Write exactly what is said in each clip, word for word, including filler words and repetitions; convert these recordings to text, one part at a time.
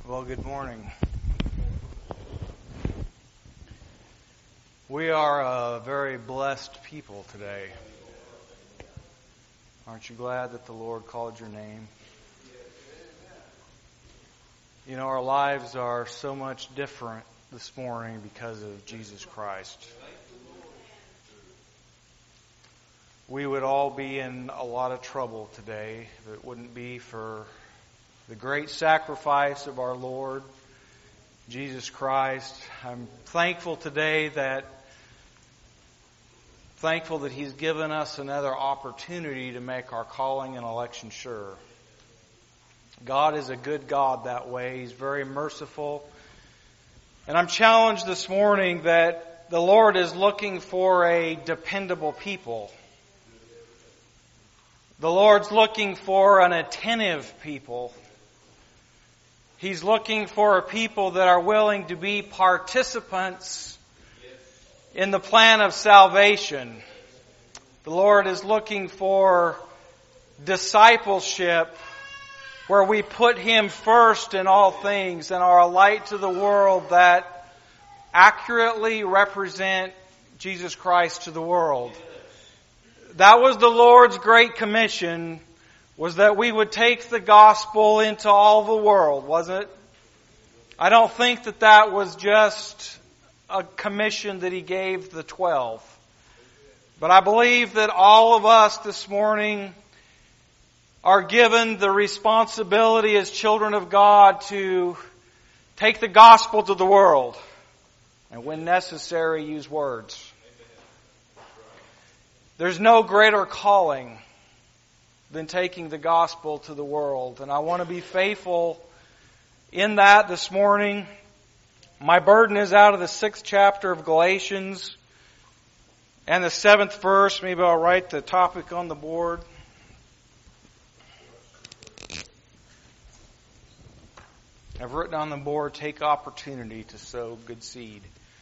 Well, good morning. We are a very blessed people today. Aren't you glad that the Lord called your name? You know, our lives are so much different this morning because of Jesus Christ. We would all be in a lot of trouble today if it wouldn't be for the great sacrifice of our Lord, Jesus Christ. I'm thankful today that thankful that He's given us another opportunity to make our calling and election sure. God is a good God that way. He's very merciful. And I'm challenged this morning that the Lord is looking for a dependable people. The Lord's looking for an attentive people. He's looking for a people that are willing to be participants in the plan of salvation. The Lord is looking for discipleship where we put Him first in all things and are a light to the world that accurately represent Jesus Christ to the world. That was the Lord's great commission, was that we would take the gospel into all the world, wasn't it? I don't think that that was just a commission that He gave the twelve. But I believe that all of us this morning are given the responsibility as children of God to take the gospel to the world and, when necessary, use words. There's no greater calling than taking the gospel to the world. And I want to be faithful in that this morning. My burden is out of the sixth chapter of Galatians and the seventh verse. Maybe I'll write the topic on the board. I've written on the board, take opportunity to sow good seed.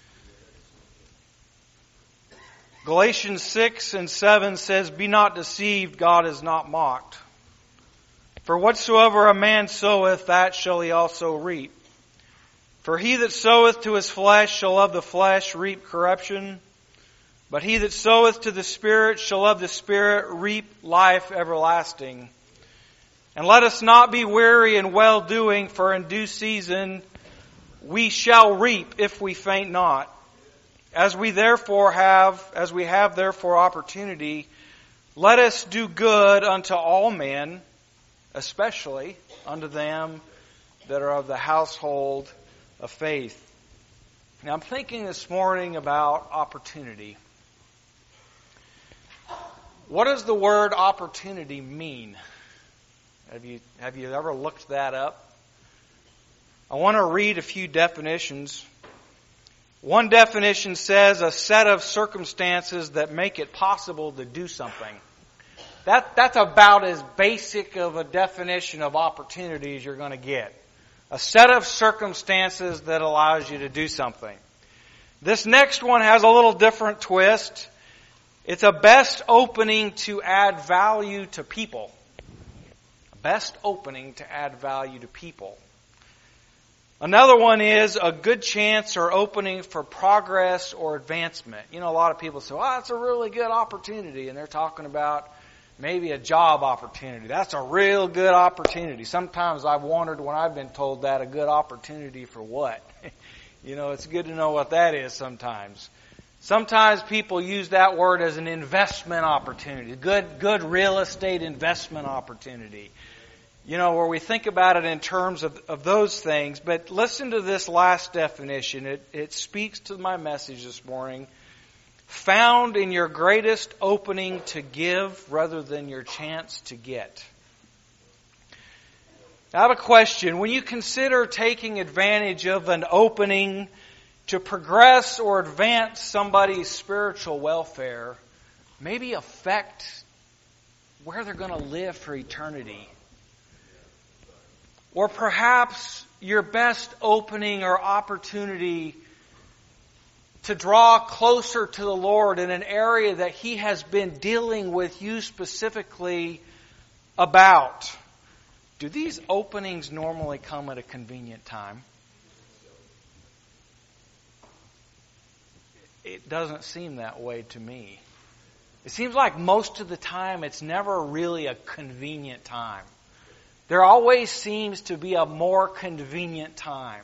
Galatians six and seven says, "Be not deceived, God is not mocked. For whatsoever a man soweth, that shall he also reap. For he that soweth to his flesh shall of the flesh reap corruption. But he that soweth to the Spirit shall of the Spirit reap life everlasting. And let us not be weary in well-doing, for in due season we shall reap if we faint not. As we therefore have, as we have therefore opportunity, let us do good unto all men, especially unto them that are of the household of faith." Now I'm thinking this morning about opportunity. What does the word opportunity mean? Have you, have you ever looked that up? I want to read a few definitions. One definition says a set of circumstances that make it possible to do something. That, that's about as basic of a definition of opportunity as you're going to get. A set of circumstances that allows you to do something. This next one has a little different twist. It's a best opening to add value to people. A best opening to add value to people. Another one is a good chance or opening for progress or advancement. You know, a lot of people say, "Oh, that's a really good opportunity," and they're talking about maybe a job opportunity. That's a real good opportunity. Sometimes I've wondered when I've been told that, a good opportunity for what? You know, it's good to know what that is sometimes. Sometimes people use that word as an investment opportunity, good, good real estate investment opportunity. You know, where we think about it in terms of, of those things. But listen to this last definition. It, it speaks to my message this morning. Found in your greatest opening to give rather than your chance to get. I have a question. When you consider taking advantage of an opening to progress or advance somebody's spiritual welfare, maybe affect where they're going to live for eternity. Or perhaps your best opening or opportunity to draw closer to the Lord in an area that He has been dealing with you specifically about. do these openings normally come at a convenient time? It doesn't seem that way to me. It seems like most of the time it's never really a convenient time. There always seems to be a more convenient time.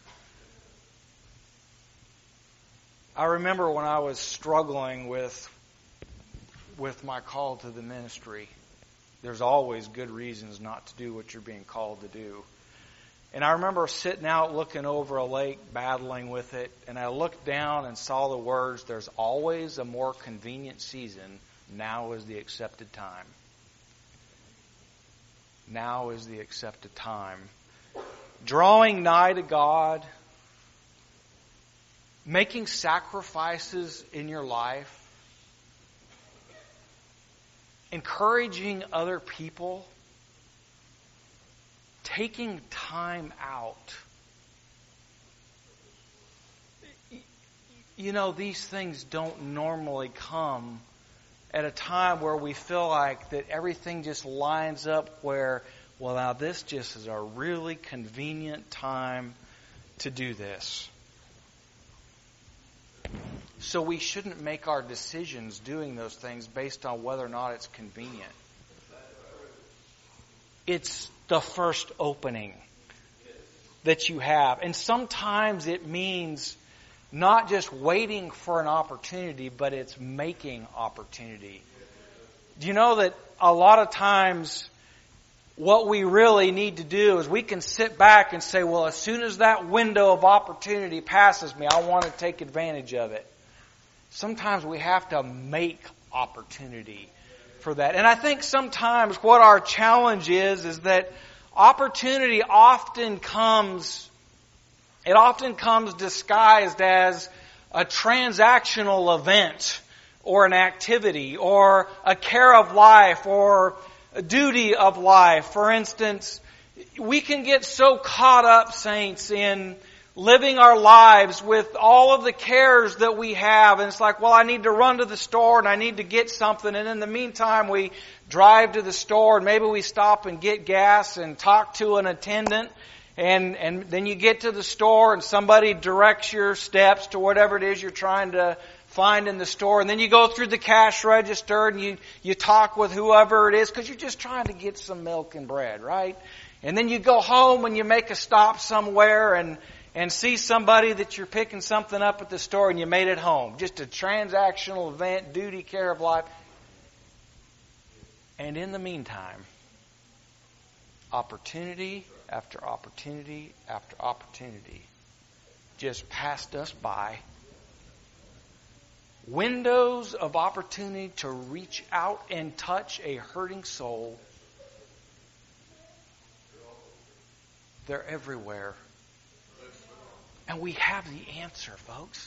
I remember when I was struggling with with my call to the ministry. There's always good reasons not to do what you're being called to do. And I remember sitting out looking over a lake, battling with it, and I looked down and saw the words, "There's always a more convenient season. Now is the accepted time." Now is the accepted time. Drawing nigh to God, making sacrifices in your life, encouraging other people, taking time out. You know, these things don't normally come at a time where we feel like that everything just lines up where, well, now this just is a really convenient time to do this. So we shouldn't make our decisions doing those things based on whether or not it's convenient. It's the first opening that you have. And sometimes it means not just waiting for an opportunity, but it's making opportunity. Do you know that a lot of times what we really need to do is we can sit back and say, well, as soon as that window of opportunity passes me, I want to take advantage of it. Sometimes we have to make opportunity for that. And I think sometimes what our challenge is, is that opportunity often comes, it often comes disguised as a transactional event or an activity or a care of life or a duty of life. For instance, we can get so caught up, saints, in living our lives with all of the cares that we have. And it's like, well, I need to run to the store and I need to get something. And in the meantime, we drive to the store and maybe we stop and get gas and talk to an attendant. And, and then you get to the store and somebody directs your steps to whatever it is you're trying to find in the store. And then you go through the cash register and you, you talk with whoever it is because you're just trying to get some milk and bread, right? And then you go home and you make a stop somewhere and and see somebody that you're picking something up at the store and you made it home. Just a transactional event, duty, care of life. And in the meantime, opportunity after opportunity after opportunity just passed us by. Windows of opportunity to reach out and touch a hurting soul. They're everywhere. And we have the answer, folks.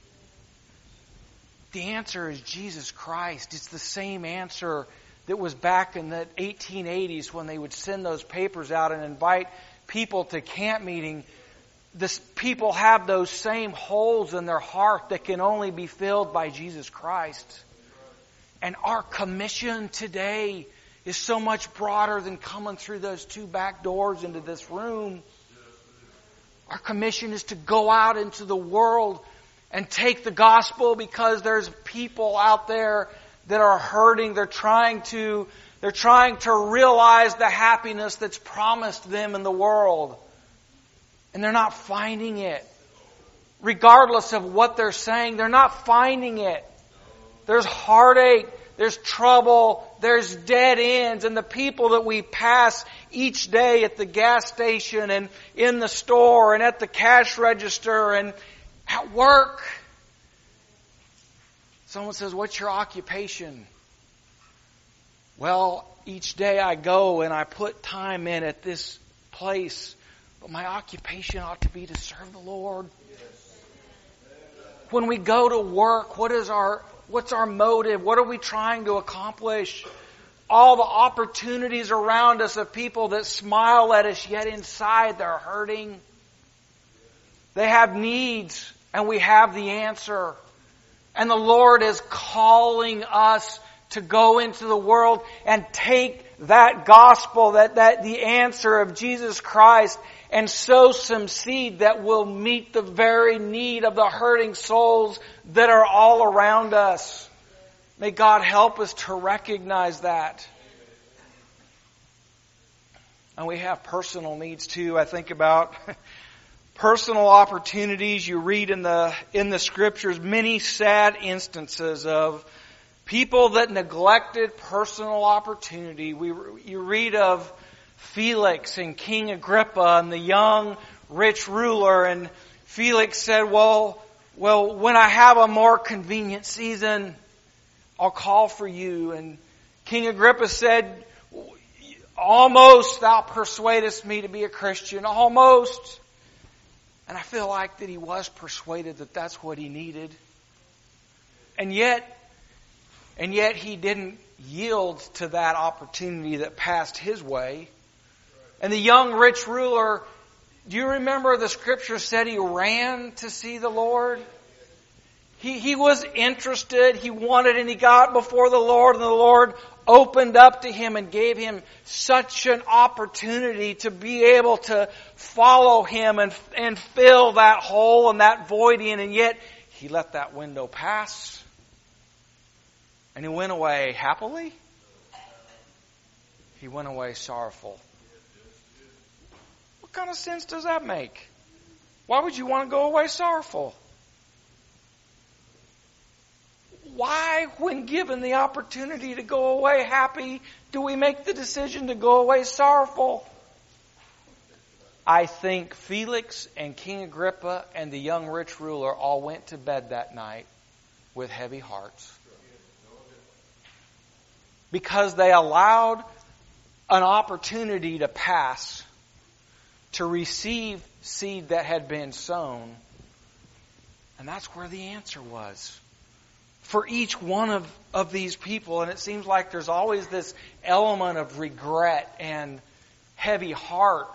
The answer is Jesus Christ. It's the same answer that was back in the eighteen eighties when they would send those papers out and invite people to camp meeting. This people have those same holes in their heart that can only be filled by Jesus Christ. And our commission today is so much broader than coming through those two back doors into this room. Our commission is to go out into the world and take the gospel because there's people out there that are hurting. They're trying to, they're trying to realize the happiness that's promised them in the world. And they're not finding it. Regardless of what they're saying, they're not finding it. There's heartache. There's trouble. There's dead ends. And the people that we pass each day at the gas station and in the store and at the cash register and at work. Someone says, what's your occupation? Well, each day I go and I put time in at this place. But my occupation ought to be to serve the Lord. When we go to work, what is our What's our motive? What are we trying to accomplish? All the opportunities around us of people that smile at us, yet inside they're hurting. They have needs, and we have the answer. And the Lord is calling us to go into the world and take that gospel, that, that the answer of Jesus Christ, and sow some seed that will meet the very need of the hurting souls that are all around us. May God help us to recognize that. And we have personal needs too. I think about personal opportunities. You read in the in the Scriptures many sad instances of people that neglected personal opportunity. We you read of Felix and King Agrippa and the young rich ruler, and Felix said, "Well, well, when I have a more convenient season, I'll call for you." And King Agrippa said, "Almost thou persuadest me to be a Christian, almost." And I feel like that he was persuaded that that's what he needed. And yet, and yet he didn't yield to that opportunity that passed his way. And the young rich ruler, do you remember the Scripture said he ran to see the Lord? He, he was interested, he wanted, and he got before the Lord, and the Lord opened up to him and gave him such an opportunity to be able to follow him and, and fill that hole and that void in, and yet he let that window pass. And he went away happily. He went away sorrowful. What kind of sense does that make? Why would you want to go away sorrowful? Why, when given the opportunity to go away happy, do we make the decision to go away sorrowful? I think Felix and King Agrippa and the young rich ruler all went to bed that night with heavy hearts. Because they allowed an opportunity to pass to receive seed that had been sown. And that's where the answer was. For each one of, of these people, and it seems like there's always this element of regret and heavy heart,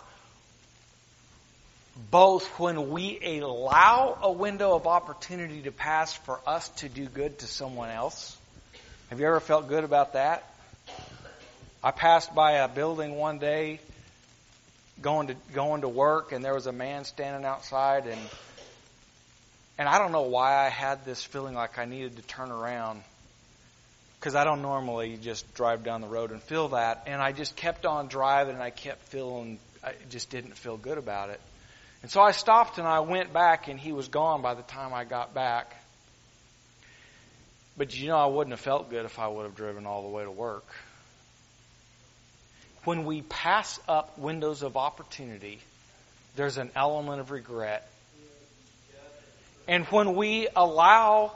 both when we allow a window of opportunity to pass for us to do good to someone else. Have you ever felt good about that? I passed by a building one day going to going to work, and there was a man standing outside, and And I don't know why I had this feeling like I needed to turn around, because I don't normally just drive down the road and feel that. And I just kept on driving, and I kept feeling, I just didn't feel good about it. And so I stopped and I went back, and he was gone by the time I got back. But you know, I wouldn't have felt good if I would have driven all the way to work. When we pass up windows of opportunity, there's an element of regret. And when we allow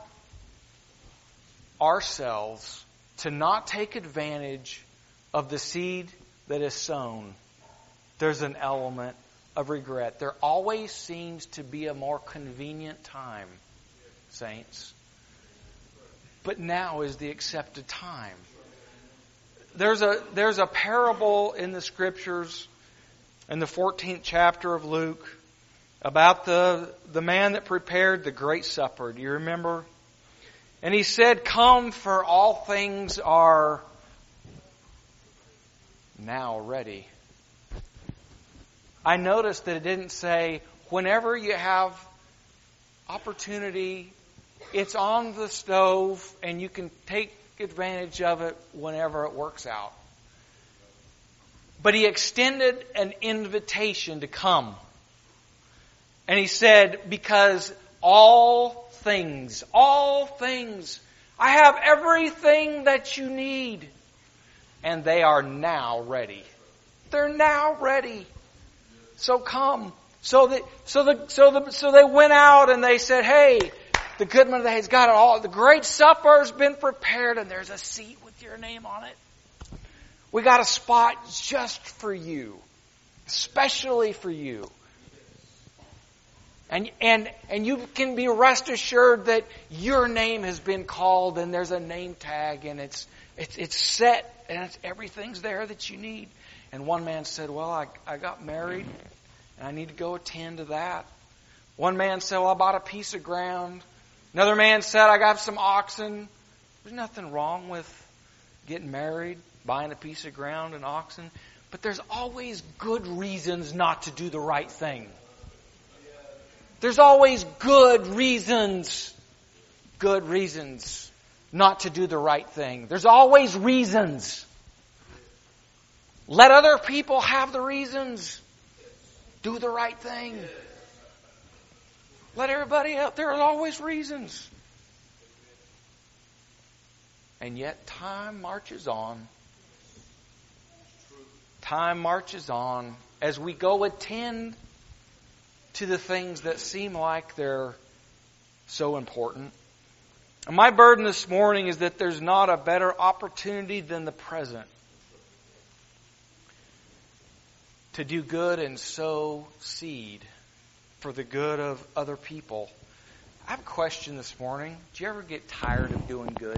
ourselves to not take advantage of the seed that is sown, there's an element of regret. There always seems to be a more convenient time, saints. But now is the accepted time. There's a, there's a parable in the Scriptures, in the fourteenth chapter of Luke, about the, the man that prepared the great supper. Do you remember? And he said, "Come, for all things are now ready." I noticed that it didn't say, whenever you have opportunity, it's on the stove and you can take advantage of it whenever it works out. But he extended an invitation to come. And he said, because all things, all things, I have everything that you need. And they are now ready. They're now ready. So come. So that, so the, so the, so they went out and they said, "Hey, the goodman of the hay's got it all. The great supper has been prepared, and there's a seat with your name on it. We got a spot just for you, especially for you." And, and, and you can be rest assured that your name has been called, and there's a name tag, and it's, it's, it's set, and it's, everything's there that you need. And one man said, "Well, I, I got married, and I need to go attend to that." One man said, "Well, I bought a piece of ground." Another man said, "I got some oxen." There's nothing wrong with getting married. buying a piece of ground, an oxen. But there's always good reasons not to do the right thing. There's always good reasons, good reasons not to do the right thing. There's always reasons. Let other people have the reasons. Do the right thing. Let everybody out. There are always reasons. And yet time marches on. Time marches on as we go attend to the things that seem like they're so important. And my burden this morning is that there's not a better opportunity than the present to do good and sow seed for the good of other people. I have a question this morning. Do you ever get tired of doing good?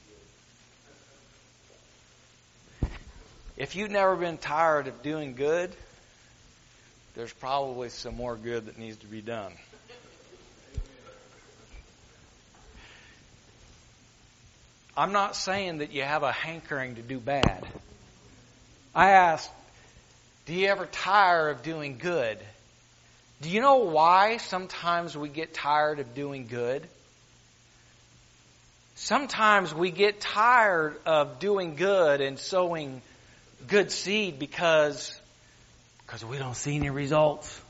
If you've never been tired of doing good, there's probably some more good that needs to be done. I'm not saying that you have a hankering to do bad. I ask, do you ever tire of doing good? Do you know why sometimes we get tired of doing good? Sometimes we get tired of doing good and sowing good seed because, because we don't see any results.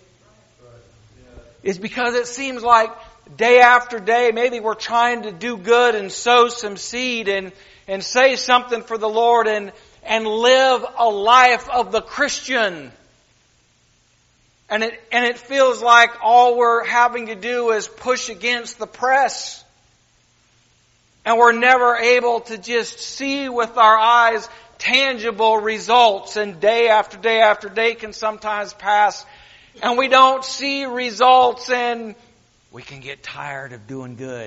It's because it seems like day after day, maybe we're trying to do good and sow some seed and, and say something for the Lord and, and live a life of the Christian. And it, and it feels like all we're having to do is push against the press. And we're never able to just see with our eyes tangible results. And day after day after day can sometimes pass and we don't see results, and we can get tired of doing good.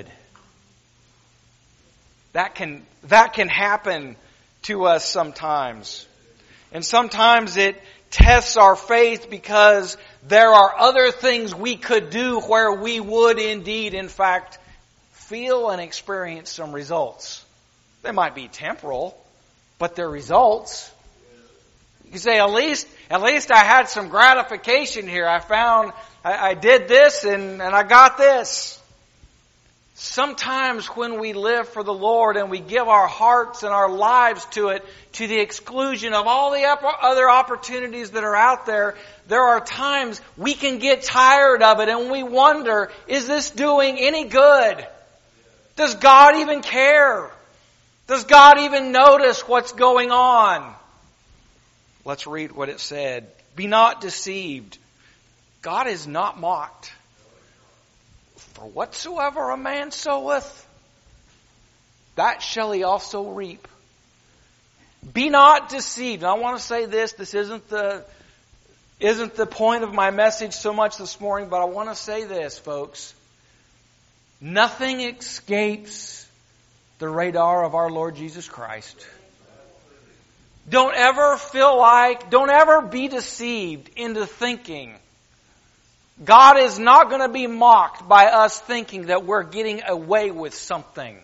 That can, that can happen to us sometimes. And sometimes it tests our faith because there are other things we could do where we would indeed, in fact, feel and experience some results. They might be temporal, but they're results. You can say, at least, at least I had some gratification here. I found, I, I did this and, and I got this. Sometimes when we live for the Lord and we give our hearts and our lives to it, to the exclusion of all the other opportunities that are out there, there are times we can get tired of it and we wonder, is this doing any good? Does God even care? Does God even notice what's going on? Let's read what it said. Be not deceived. God is not mocked. For whatsoever a man soweth, that shall he also reap. Be not deceived. And I want to say this. This isn't the, isn't the point of my message so much this morning, but I want to say this, folks. Nothing escapes the radar of our Lord Jesus Christ. Don't ever feel like, don't ever be deceived into thinking God is not going to be mocked by us thinking that we're getting away with something.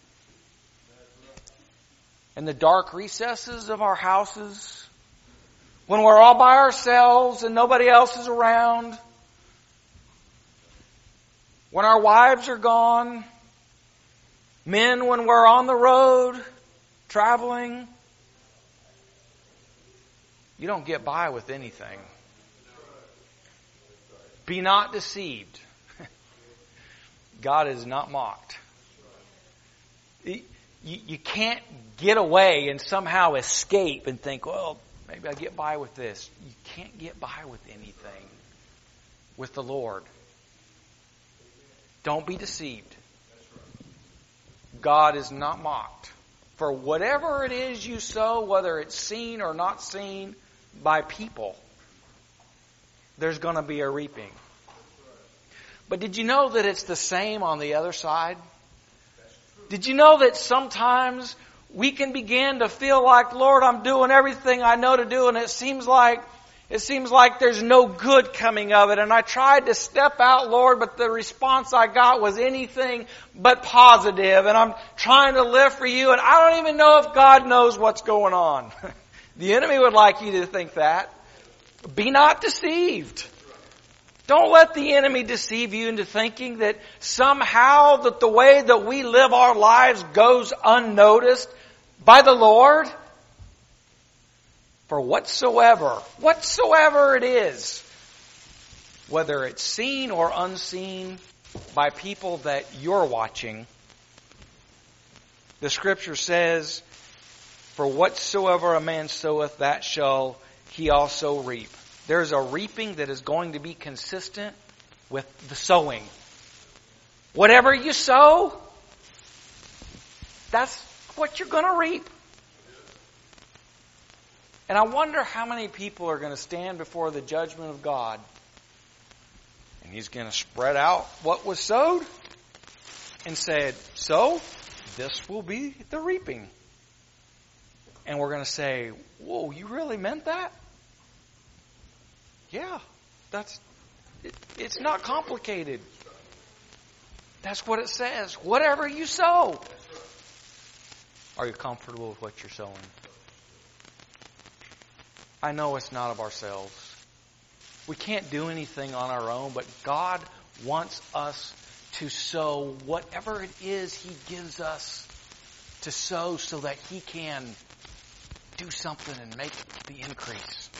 In the dark recesses of our houses, when we're all by ourselves and nobody else is around, when our wives are gone, men when we're on the road, traveling, you don't get by with anything. Be not deceived. God is not mocked. You, you can't get away and somehow escape and think, well, maybe I get by with this. You can't get by with anything with the Lord. Don't be deceived. God is not mocked. For whatever it is you sow, whether it's seen or not seen by people, there's going to be a reaping. But did you know that it's the same on the other side? Did you know that sometimes we can begin to feel like, Lord, I'm doing everything I know to do, and it seems like It seems like there's no good coming of it. And I tried to step out, Lord, but the response I got was anything but positive. And I'm trying to live for you, and I don't even know if God knows what's going on. The enemy would like you to think that. Be not deceived. Don't let the enemy deceive you into thinking that somehow that the way that we live our lives goes unnoticed by the Lord. For whatsoever, whatsoever it is, whether it's seen or unseen by people that you're watching, the Scripture says, for whatsoever a man soweth, that shall he also reap. There's a reaping that is going to be consistent with the sowing. Whatever you sow, that's what you're going to reap. And I wonder how many people are going to stand before the judgment of God. And He's going to spread out what was sowed and said, so this will be the reaping. And we're going to say, whoa, you really meant that? Yeah, that's, it, it's not complicated. That's what it says. Whatever you sow. Are you comfortable with what you're sowing? I know it's not of ourselves. We can't do anything on our own, but God wants us to sow whatever it is He gives us to sow so that He can do something and make the increase.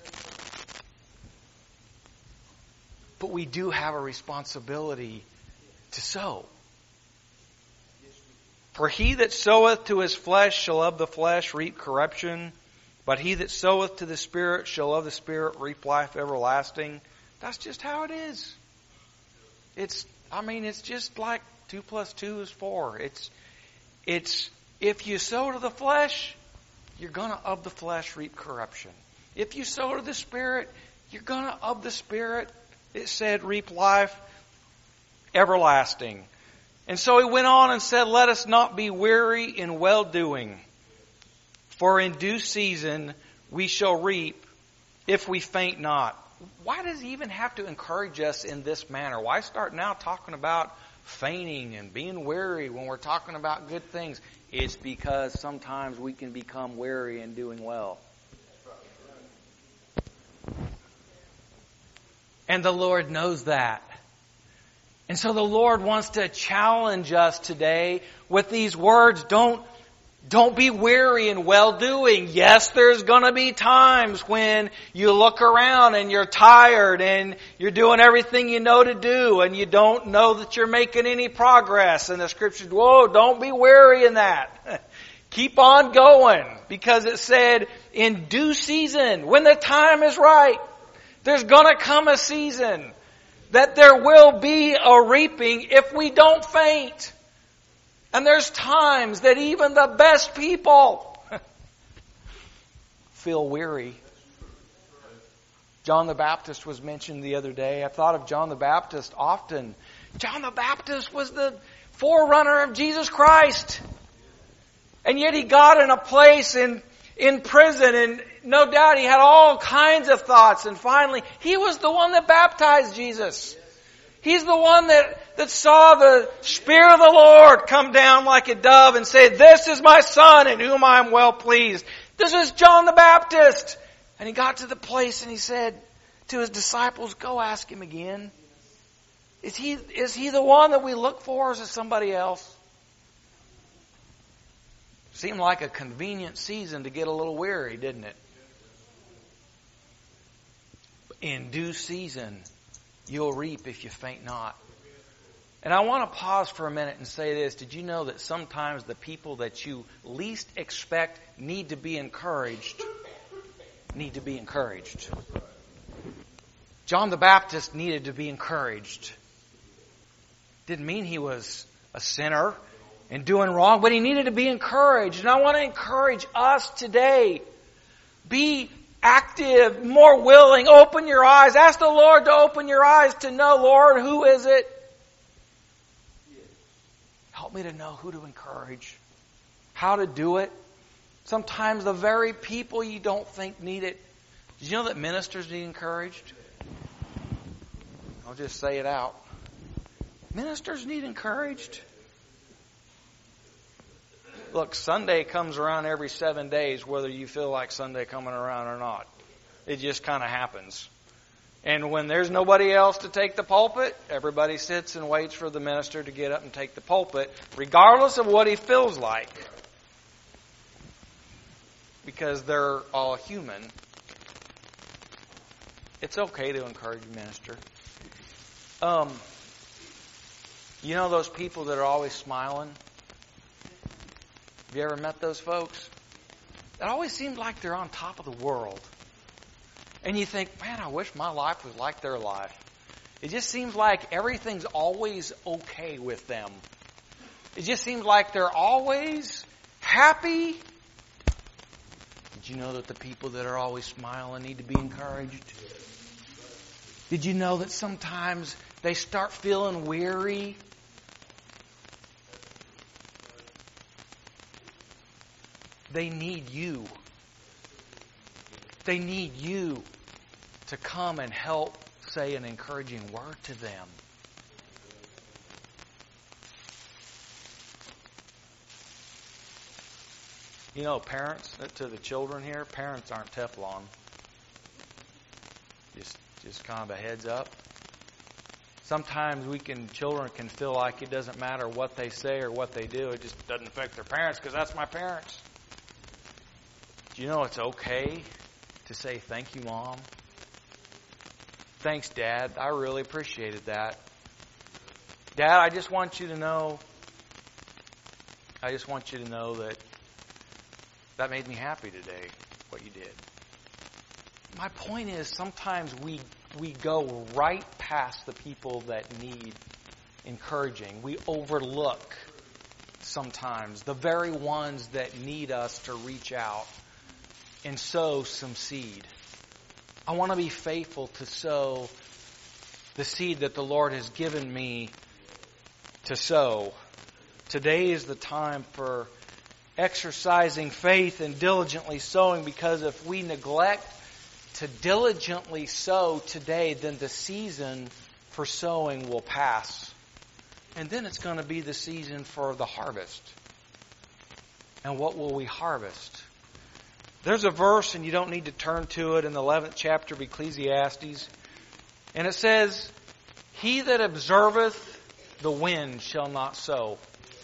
But we do have a responsibility to sow. For he that soweth to his flesh shall of the flesh reap corruption, but he that soweth to the Spirit shall of the Spirit reap life everlasting. That's just how it is. It's, I mean, it's just like two plus two is four. It's, it's, if you sow to the flesh, you're gonna of the flesh reap corruption. If you sow to the Spirit, you're gonna of the Spirit, it said, reap life everlasting. And so he went on and said, let us not be weary in well-doing, for in due season we shall reap if we faint not. Why does he even have to encourage us in this manner? Why start now talking about fainting and being weary when we're talking about good things? It's because sometimes we can become weary in doing well. And the Lord knows that. And so the Lord wants to challenge us today with these words. Don't, don't be weary in well-doing. Yes, there's going to be times when you look around and you're tired and you're doing everything you know to do and you don't know that you're making any progress. And the Scriptures, whoa, don't be weary in that. Keep on going, because it said in due season, when the time is right, there's going to come a season that there will be a reaping if we don't faint. And there's times that even the best people feel weary. John the Baptist was mentioned the other day. I thought of John the Baptist often. John the Baptist was the forerunner of Jesus Christ. And yet he got in a place in, in prison, and no doubt he had all kinds of thoughts. And finally, he was the one that baptized Jesus. He's the one that, that saw the Spirit of the Lord come down like a dove and say, this is my Son in whom I am well pleased. This is John the Baptist. And he got to the place and he said to his disciples, go ask him again. Is he, is he the one that we look for, or is it somebody else? Seemed like a convenient season to get a little weary, didn't it? In due season, you'll reap if you faint not. And I want to pause for a minute and say this. Did you know that sometimes the people that you least expect need to be encouraged, need to be encouraged? John the Baptist needed to be encouraged. Didn't mean he was a sinner and doing wrong, but he needed to be encouraged. And I want to encourage us today. Be active, more willing. Open your eyes. Ask the Lord to open your eyes to know, Lord, who is it? Help me to know who to encourage, how to do it. Sometimes the very people you don't think need it Did you know that ministers need encouraged? I'll just say it out. Ministers need encouraged. Look, Sunday comes around every seven days, whether you feel like Sunday coming around or not. It just kind of happens. And when there's nobody else to take the pulpit, everybody sits and waits for the minister to get up and take the pulpit, regardless of what he feels like. Because they're all human. It's okay to encourage a minister. Um, you know those people that are always smiling? Have you ever met those folks? It always seems like they're on top of the world. And you think, man, I wish my life was like their life. It just seems like everything's always okay with them. It just seems like they're always happy. Did you know that the people that are always smiling need to be encouraged? Did you know that sometimes they start feeling weary? They need you. They need you to come and help say an encouraging word to them. You know, parents, to the children here, parents aren't Teflon. Just, just kind of a heads up. Sometimes we can, children can feel like it doesn't matter what they say or what they do. It just doesn't affect their parents because that's my parents. Do you know it's okay to say, thank you, Mom? Thanks, Dad. I really appreciated that. Dad, I just want you to know, I just want you to know that that made me happy today, what you did. My point is, sometimes we we go right past the people that need encouraging. We overlook sometimes the very ones that need us to reach out and sow some seed. I want to be faithful to sow the seed that the Lord has given me to sow. Today is the time for exercising faith and diligently sowing, because if we neglect to diligently sow today, then the season for sowing will pass. And then it's going to be the season for the harvest. And what will we harvest? There's a verse, and you don't need to turn to it, in the eleventh chapter of Ecclesiastes. And it says, "He that observeth the wind shall not sow,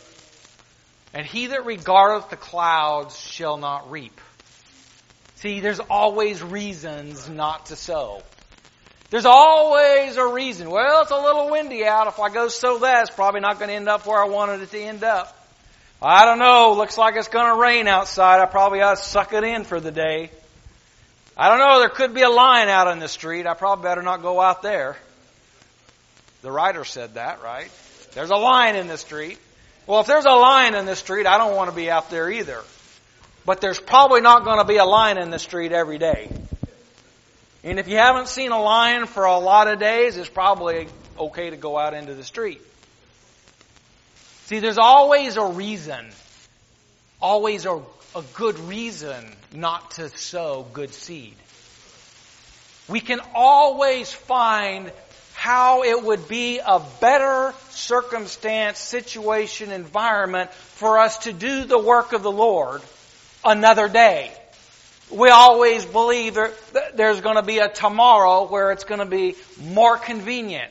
and he that regardeth the clouds shall not reap." See, there's always reasons not to sow. There's always a reason. Well, it's a little windy out. If I go sow that, it's probably not going to end up where I wanted it to end up. I don't know. Looks like it's going to rain outside. I probably ought to suck it in for the day. I don't know. There could be a lion out in the street. I probably better not go out there. The writer said that, right? There's a lion in the street. Well, if there's a lion in the street, I don't want to be out there either. But there's probably not going to be a lion in the street every day. And if you haven't seen a lion for a lot of days, it's probably okay to go out into the street. See, there's always a reason, always a, a good reason not to sow good seed. We can always find how it would be a better circumstance, situation, environment for us to do the work of the Lord another day. We always believe there, there's going to be a tomorrow where it's going to be more convenient.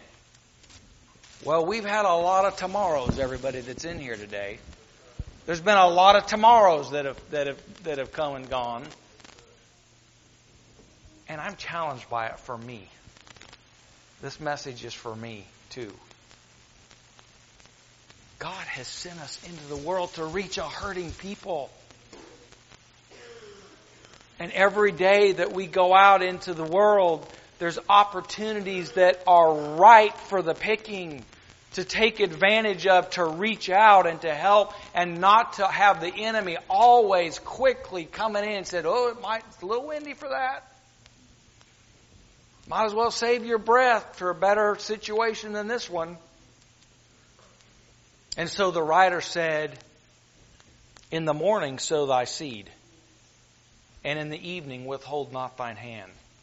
Well, we've had a lot of tomorrows, everybody that's in here today. There's been a lot of tomorrows that have that have that have come and gone. And I'm challenged by it for me. This message is for me, too. God has sent us into the world to reach a hurting people. And every day that we go out into the world, there's opportunities that are ripe for the picking, to take advantage of, to reach out and to help, and not to have the enemy always quickly coming in and said, oh, it might, it's a little windy for that. Might as well save your breath for a better situation than this one. And so the writer said, in the morning sow thy seed, and in the evening withhold not thine hand.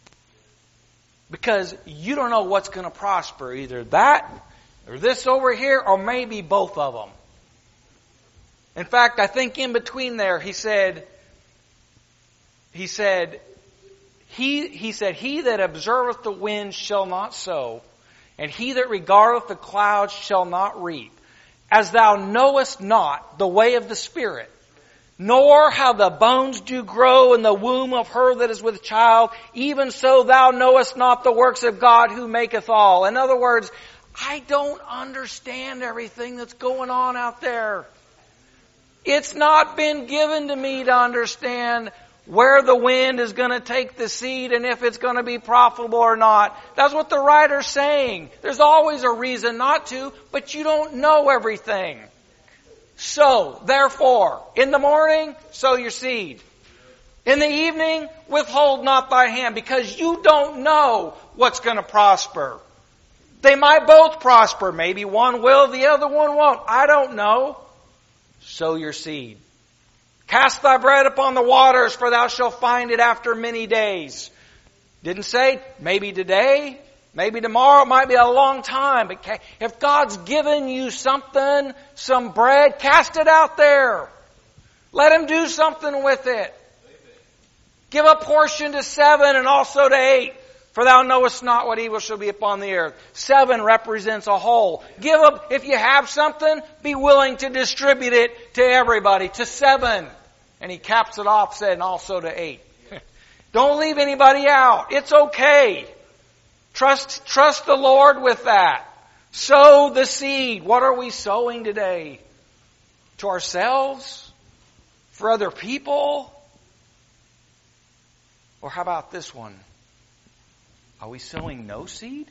Because you don't know what's going to prosper. Either that, or this over here, or maybe both of them. In fact, I think in between there, he said, he said, he, he said, he that observeth the wind shall not sow, and he that regardeth the clouds shall not reap. As thou knowest not the way of the Spirit, nor how the bones do grow in the womb of her that is with child, even so thou knowest not the works of God who maketh all. In other words, I don't understand everything that's going on out there. It's not been given to me to understand where the wind is going to take the seed and if it's going to be profitable or not. That's what the writer's saying. There's always a reason not to, but you don't know everything. So, therefore, in the morning, sow your seed. In the evening, withhold not thy hand, because you don't know what's going to prosper. They might both prosper. Maybe one will, the other one won't. I don't know. Sow your seed. Cast thy bread upon the waters, for thou shalt find it after many days. Didn't say maybe today, maybe tomorrow, it might be a long time. But if God's given you something, some bread, cast it out there. Let Him do something with it. Give a portion to seven and also to eight. For thou knowest not what evil shall be upon the earth. Seven represents a whole. Give up, if you have something, be willing to distribute it to everybody, to seven. And he caps it off, said, and also to eight. Don't leave anybody out. It's okay. Trust, trust the Lord with that. Sow the seed. What are we sowing today? To ourselves? For other people? Or how about this one? Are we sowing no seed?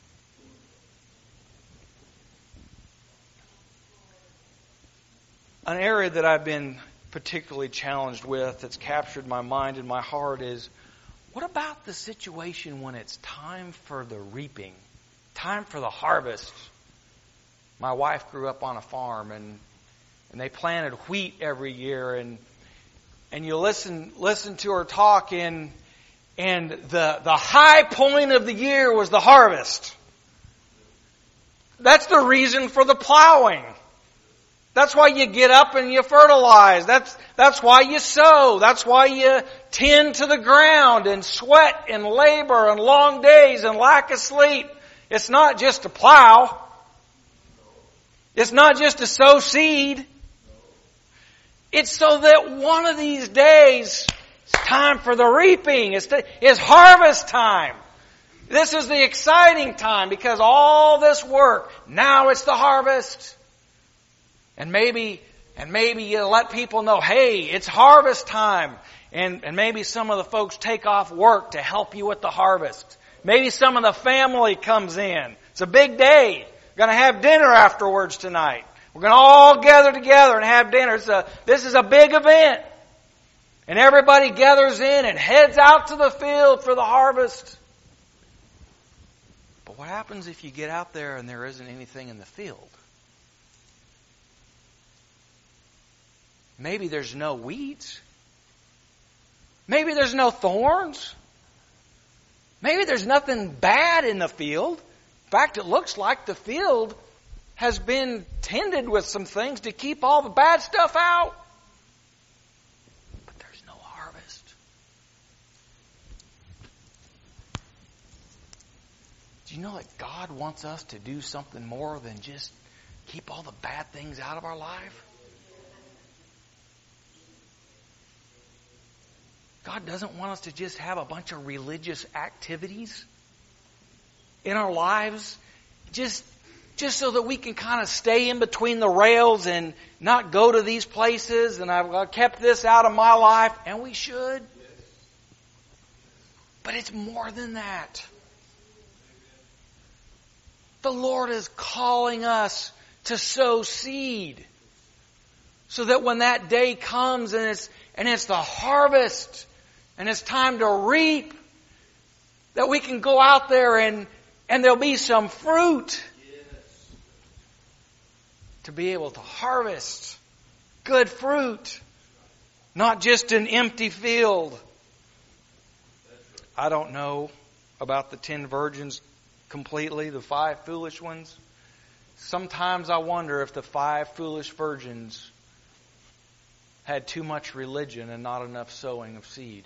An area that I've been particularly challenged with, that's captured my mind and my heart, is what about the situation when it's time for the reaping? Time for the harvest. My wife grew up on a farm, and and they planted wheat every year, and and you listen listen to her talk, and and the the high point of the year was the harvest. That's the reason for the plowing. That's why you get up and you fertilize. That's that's why you sow. That's why you tend to the ground and sweat and labor and long days and lack of sleep. It's not just to plow. It's not just to sow seed. It's so that one of these days it's time for the reaping. It's, the, it's harvest time. This is the exciting time because all this work, now it's the harvest. And maybe, and maybe you let people know, hey, it's harvest time. And, and maybe some of the folks take off work to help you with the harvest. Maybe some of the family comes in. It's a big day. We're going to have dinner afterwards tonight. We're going to all gather together and have dinner. It's a, this is a big event. And everybody gathers in and heads out to the field for the harvest. But what happens if you get out there and there isn't anything in the field? Maybe there's no weeds. Maybe there's no thorns. Maybe there's nothing bad in the field. In fact, it looks like the field has been tended with some things to keep all the bad stuff out. But there's no harvest. Do you know that God wants us to do something more than just keep all the bad things out of our life? God doesn't want us to just have a bunch of religious activities in our lives just, just so that we can kind of stay in between the rails and not go to these places, and I've kept this out of my life, and we should. But it's more than that. The Lord is calling us to sow seed so that when that day comes and it's, and it's the harvest, and it's time to reap, that we can go out there and, and there'll be some fruit. Yes. To be able to harvest good fruit. Not just an empty field. I don't know. about the ten virgins completely, the five foolish ones. Sometimes I wonder if the five foolish virgins had too much religion and not enough sowing of seed.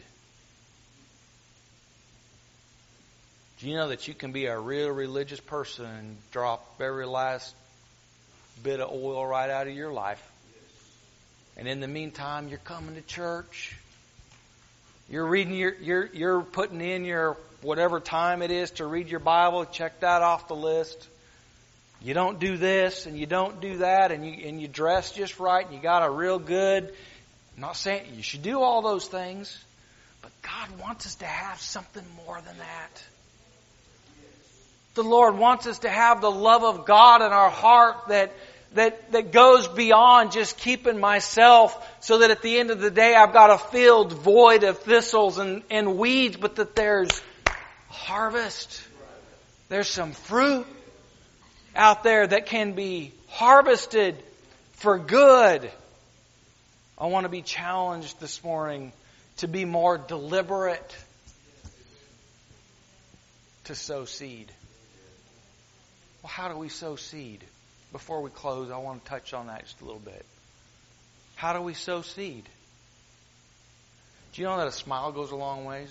Do you know that you can be a real religious person and drop every last bit of oil right out of your life? And in the meantime, you're coming to church. You're reading your, you're, you're putting in your whatever time it is to read your Bible. Check that off the list. You don't do this and you don't do that, and you and you dress just right, and you got a real good. I'm not saying you should do all those things, but God wants us to have something more than that. The Lord wants us to have the love of God in our heart that that that goes beyond just keeping myself, so that at the end of the day I've got a field void of thistles and, and weeds, but that there's harvest. There's some fruit out there that can be harvested for good. I want to be challenged this morning to be more deliberate to sow seed. Well, how do we sow seed? Before we close, I want to touch on that just a little bit. How do we sow seed? Do you know that a smile goes a long ways?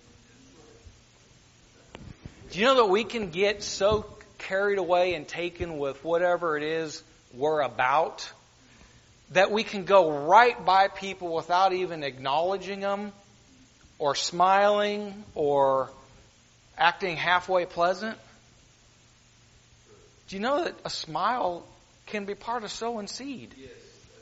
Do you know that we can get so carried away and taken with whatever it is we're about that we can go right by people without even acknowledging them or smiling or acting halfway pleasant? Do you know that a smile can be part of sowing seed? Yes.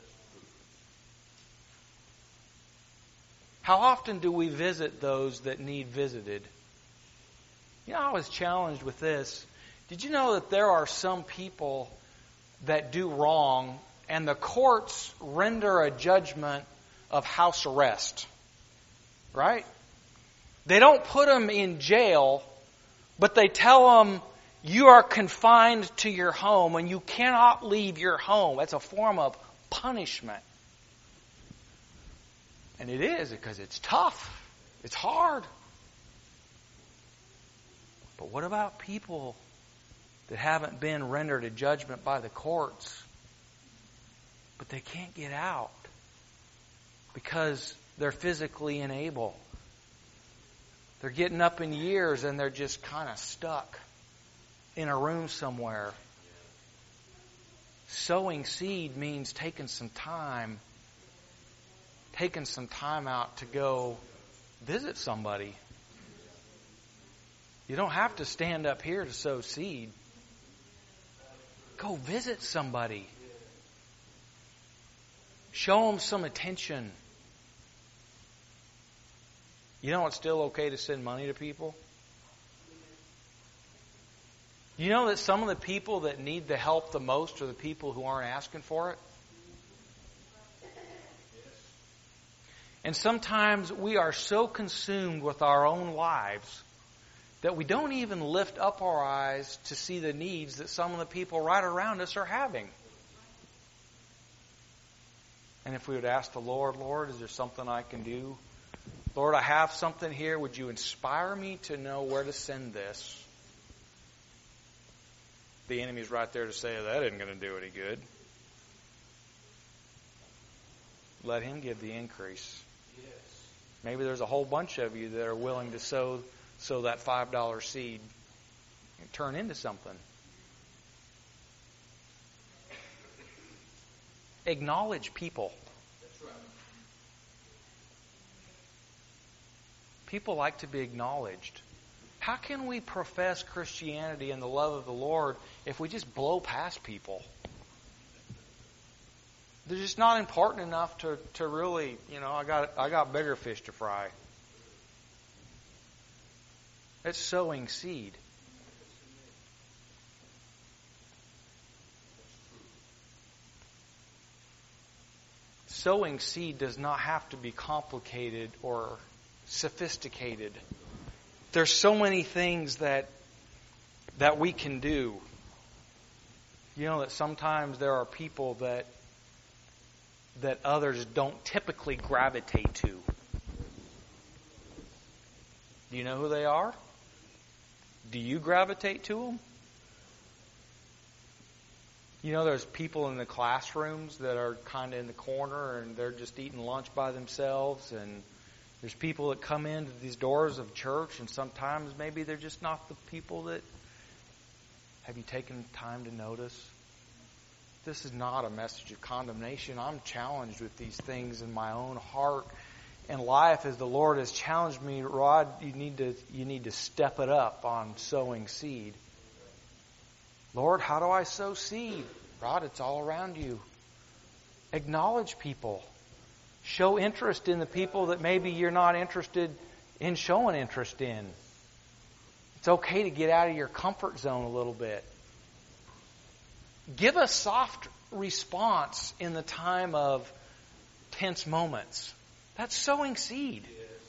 How often do we visit those that need visited? You know, I was challenged with this. Did you know that there are some people that do wrong and the courts render a judgment of house arrest? Right? They don't put them in jail, but they tell them, you are confined to your home and you cannot leave your home. That's a form of punishment. And it is, because it's tough. It's hard. But what about people that haven't been rendered a judgment by the courts, but they can't get out because they're physically unable? They're getting up in years and they're just kind of stuck in a room somewhere. Sowing seed means taking some time, taking some time out to go visit somebody. You don't have to stand up here to sow seed. Go visit somebody. Show them some attention. You know it's still okay to send money to people? You know that some of the people that need the help the most are the people who aren't asking for it? And sometimes we are so consumed with our own lives that we don't even lift up our eyes to see the needs that some of the people right around us are having. And if we would ask the Lord, Lord, is there something I can do? Lord, I have something here. Would you inspire me to know where to send this? The enemy's right there to say, that isn't going to do any good. Let him give the increase. Yes. Maybe there's a whole bunch of you that are willing to sow, sow that five dollar seed and turn into something. Acknowledge people. That's right. People like to be acknowledged. How can we profess Christianity and the love of the Lord if we just blow past people? They're just not important enough to, to really, you know, I got I got bigger fish to fry. It's sowing seed. Sowing seed does not have to be complicated or sophisticated. There's so many things that that we can do. You know that sometimes there are people that that others don't typically gravitate to. Do you know who they are? Do you gravitate to them? You know, there's people in the classrooms that are kind of in the corner and they're just eating lunch by themselves. And there's people that come into these doors of church, and sometimes maybe they're just not the people that... Have you taken time to notice? This is not a message of condemnation. I'm challenged with these things in my own heart and life as the Lord has challenged me. Rod, you need to you need to step it up on sowing seed. Lord, how do I sow seed? Rod, it's all around you. Acknowledge people. Show interest in the people that maybe you're not interested in showing interest in. It's okay to get out of your comfort zone a little bit. Give a soft response in the time of tense moments. That's sowing seed.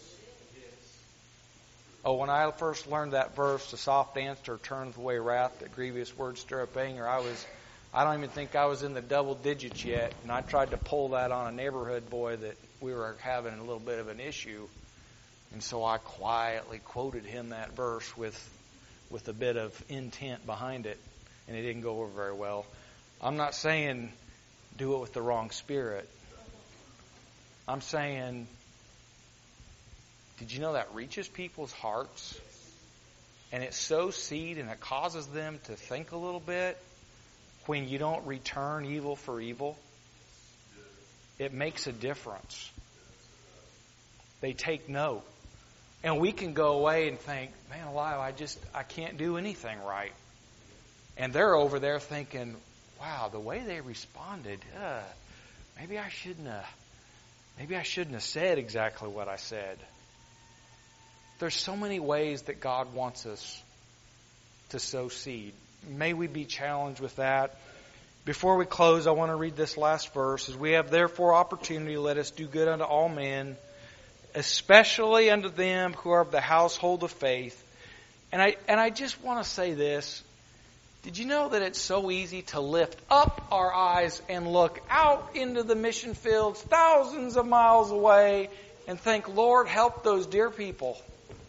Oh, when I first learned that verse, the soft answer turneth away wrath, that grievous words stir up anger, I was, I don't even think I was in the double digits yet, and I tried to pull that on a neighborhood boy that we were having a little bit of an issue. And so I quietly quoted him that verse with with a bit of intent behind it, and it didn't go over very well. I'm not saying do it with the wrong spirit. I'm saying, did you know that reaches people's hearts? And it sows seed and it causes them to think a little bit when you don't return evil for evil. It makes a difference. They take note. And we can go away and think, man alive, I just, I can't do anything right. And they're over there thinking, wow, the way they responded, uh, maybe I shouldn't have, maybe I shouldn't have said exactly what I said. There's so many ways that God wants us to sow seed. May we be challenged with that. Before we close, I want to read this last verse. As we have therefore opportunity, let us do good unto all men, especially unto them who are of the household of faith. And I and I just want to say this. Did you know that it's so easy to lift up our eyes and look out into the mission fields thousands of miles away and think, Lord, help those dear people?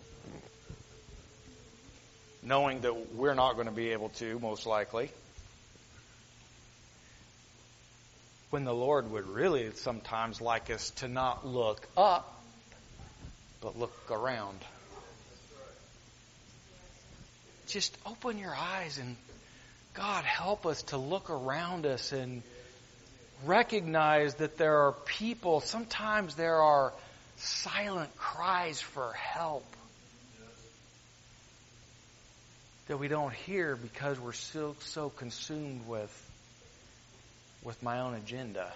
Knowing that we're not going to be able to, most likely. When the Lord would really sometimes like us to not look up, but look around. Just open your eyes and God help us to look around us and recognize that there are people, sometimes there are silent cries for help that we don't hear because we're so, so consumed with, with my own agenda.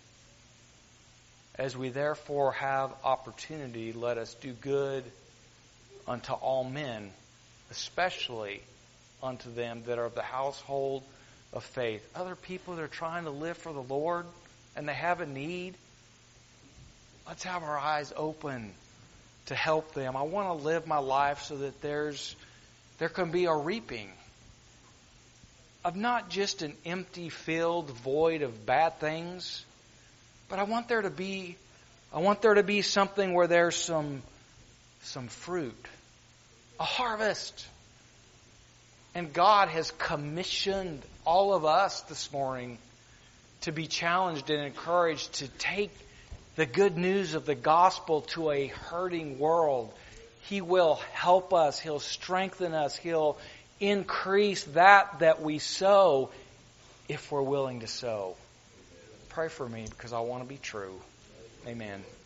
As we therefore have opportunity, let us do good unto all men, especially unto them that are of the household of faith. Other people that are trying to live for the Lord and they have a need, let's have our eyes open to help them. I want to live my life so that there's there can be a reaping of not just an empty field void of bad things, but I want there to be, I want there to be something where there's some, some fruit, a harvest. And God has commissioned all of us this morning to be challenged and encouraged to take the good news of the gospel to a hurting world. He will help us. He'll strengthen us. He'll increase that that we sow if we're willing to sow. Pray for me because I want to be true. Amen.